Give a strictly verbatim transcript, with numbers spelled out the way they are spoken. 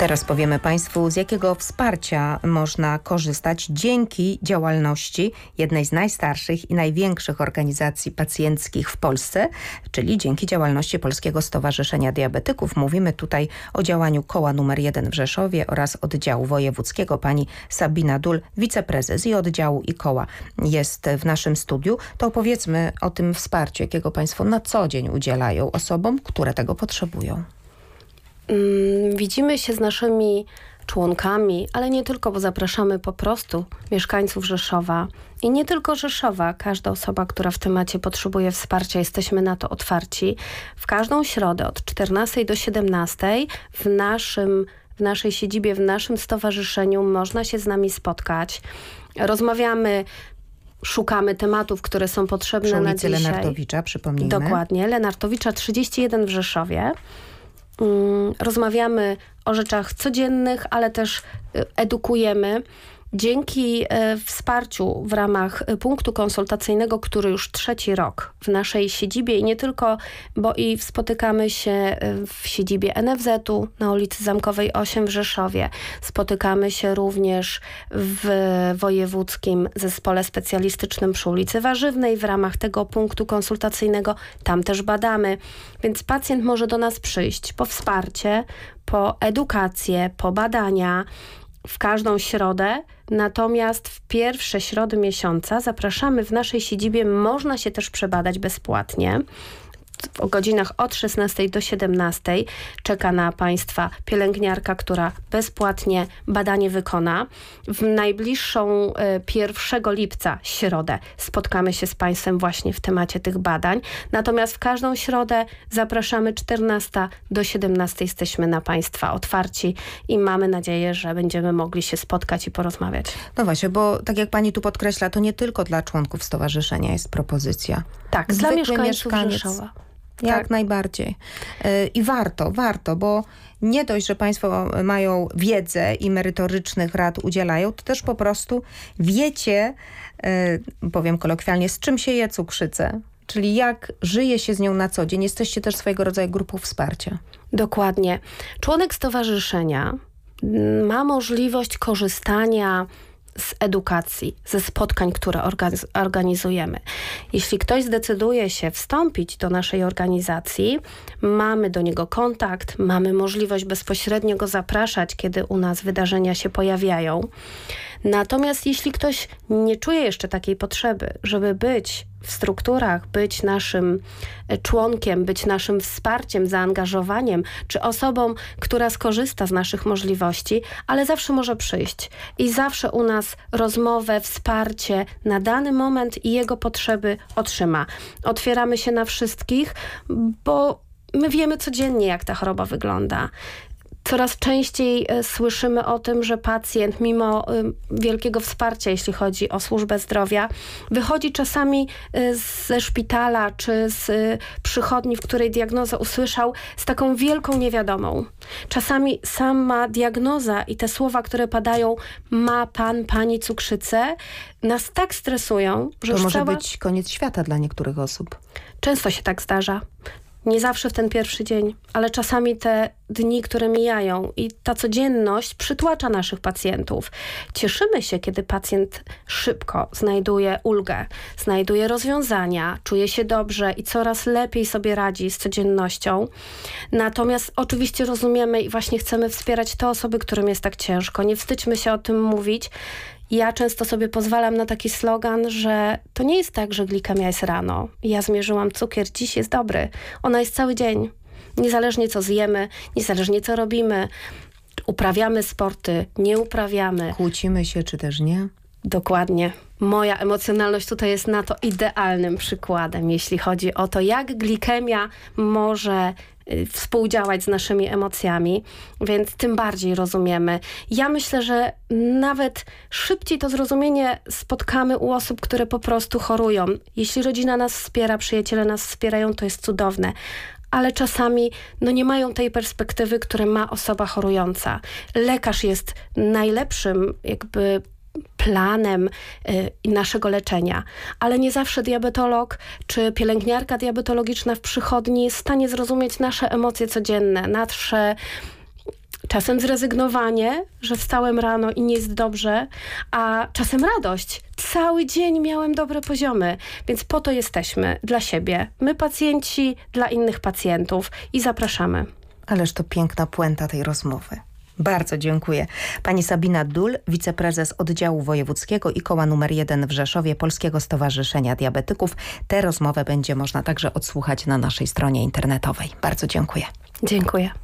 Teraz powiemy Państwu, z jakiego wsparcia można korzystać dzięki działalności jednej z najstarszych i największych organizacji pacjenckich w Polsce, czyli dzięki działalności Polskiego Stowarzyszenia Diabetyków. Mówimy tutaj o działaniu koła numer jeden w Rzeszowie oraz oddziału wojewódzkiego. Pani Sabina Dul, wiceprezes i oddziału i koła, jest w naszym studiu. To opowiedzmy o tym wsparciu, jakiego Państwo na co dzień udzielają osobom, które tego potrzebują. Widzimy się z naszymi członkami, ale nie tylko, bo zapraszamy po prostu mieszkańców Rzeszowa i nie tylko Rzeszowa. Każda osoba, która w temacie potrzebuje wsparcia, jesteśmy na to otwarci. W każdą środę od czternastej do siedemnastej w naszym, w naszej siedzibie, w naszym stowarzyszeniu można się z nami spotkać. Rozmawiamy, szukamy tematów, które są potrzebne Przy na ulicy dzisiaj. Lenartowicza, przypomnijmy. Dokładnie, Lenartowicza trzydzieści jeden w Rzeszowie. Rozmawiamy o rzeczach codziennych, ale też edukujemy. Dzięki e, wsparciu w ramach punktu konsultacyjnego, który już trzeci rok w naszej siedzibie i nie tylko, bo i spotykamy się w siedzibie en ef zetu na ulicy Zamkowej osiem w Rzeszowie. Spotykamy się również w wojewódzkim zespole specjalistycznym przy ulicy Warzywnej w ramach tego punktu konsultacyjnego. Tam też badamy, więc pacjent może do nas przyjść po wsparcie, po edukację, po badania, w każdą środę, natomiast w pierwsze środy miesiąca zapraszamy w naszej siedzibie, można się też przebadać bezpłatnie. O godzinach od szesnastej do siedemnastej czeka na Państwa pielęgniarka, która bezpłatnie badanie wykona. W najbliższą e, pierwszego lipca, środę, spotkamy się z Państwem właśnie w temacie tych badań. Natomiast w każdą środę zapraszamy czternastej do siedemnastej. Jesteśmy na Państwa otwarci i mamy nadzieję, że będziemy mogli się spotkać i porozmawiać. No właśnie, bo tak jak Pani tu podkreśla, to nie tylko dla członków stowarzyszenia jest propozycja. Tak, Zwykły dla mieszkańców mieszkaniec. Rzeszowa. Jak Tak. najbardziej. Yy, I warto, warto, bo nie dość, że Państwo mają wiedzę i merytorycznych rad udzielają, to też po prostu wiecie, yy, powiem kolokwialnie, z czym się je cukrzycę. Czyli jak żyje się z nią na co dzień. Jesteście też swojego rodzaju grupą wsparcia. Dokładnie. Członek stowarzyszenia ma możliwość korzystania z edukacji, ze spotkań, które organiz- organizujemy. Jeśli ktoś zdecyduje się wstąpić do naszej organizacji, mamy do niego kontakt, mamy możliwość bezpośrednio go zapraszać, kiedy u nas wydarzenia się pojawiają. Natomiast jeśli ktoś nie czuje jeszcze takiej potrzeby, żeby być w strukturach, być naszym członkiem, być naszym wsparciem, zaangażowaniem, czy osobą, która skorzysta z naszych możliwości, ale zawsze może przyjść i zawsze u nas rozmowę, wsparcie na dany moment i jego potrzeby otrzyma. Otwieramy się na wszystkich, bo my wiemy codziennie, jak ta choroba wygląda. Coraz częściej y, słyszymy o tym, że pacjent, mimo y, wielkiego wsparcia, jeśli chodzi o służbę zdrowia, wychodzi czasami y, ze szpitala czy z y, przychodni, w której diagnozę usłyszał, z taką wielką niewiadomą. Czasami sama diagnoza i te słowa, które padają, ma pan, pani cukrzycę, nas tak stresują, że To może cała... być koniec świata dla niektórych osób. Często się tak zdarza. Nie zawsze w ten pierwszy dzień, ale czasami te dni, które mijają i ta codzienność przytłacza naszych pacjentów. Cieszymy się, kiedy pacjent szybko znajduje ulgę, znajduje rozwiązania, czuje się dobrze i coraz lepiej sobie radzi z codziennością. Natomiast oczywiście rozumiemy i właśnie chcemy wspierać te osoby, którym jest tak ciężko. Nie wstydźmy się o tym mówić. Ja często sobie pozwalam na taki slogan, że to nie jest tak, że glikemia jest rano. Ja zmierzyłam cukier, dziś jest dobry. Ona jest cały dzień. Niezależnie co zjemy, niezależnie co robimy. Uprawiamy sporty, nie uprawiamy. Kłócimy się, czy też nie? Dokładnie. Moja emocjonalność tutaj jest na to idealnym przykładem, jeśli chodzi o to, jak glikemia może współdziałać z naszymi emocjami, więc tym bardziej rozumiemy. Ja myślę, że nawet szybciej to zrozumienie spotkamy u osób, które po prostu chorują. Jeśli rodzina nas wspiera, przyjaciele nas wspierają, to jest cudowne. Ale czasami no nie mają tej perspektywy, które ma osoba chorująca. Lekarz jest najlepszym jakby planem y, naszego leczenia, ale nie zawsze diabetolog czy pielęgniarka diabetologiczna w przychodni jest w stanie zrozumieć nasze emocje codzienne, nasze Czasem zrezygnowanie, że wstałem rano i nie jest dobrze, a czasem radość. Cały dzień miałem dobre poziomy, więc po to jesteśmy dla siebie. My pacjenci dla innych pacjentów i zapraszamy. Ależ to piękna puenta tej rozmowy. Bardzo dziękuję. Pani Sabina Dul, wiceprezes oddziału wojewódzkiego i koła numer jeden w Rzeszowie Polskiego Stowarzyszenia Diabetyków. Tę rozmowę będzie można także odsłuchać na naszej stronie internetowej. Bardzo dziękuję. Dziękuję.